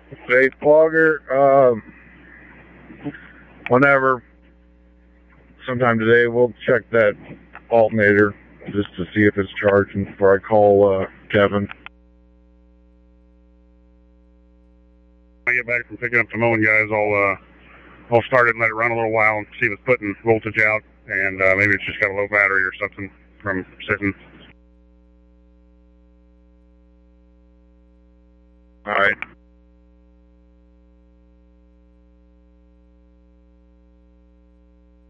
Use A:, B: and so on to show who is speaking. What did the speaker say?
A: Hey, Plugger, whenever, sometime today, we'll check that alternator just to see if it's charging before I call Kevin.
B: When I get back from picking up the mowing guys, I'll start it and let it run a little while and see if it's putting voltage out, and maybe it's just got a low battery or something from sitting.
A: All right.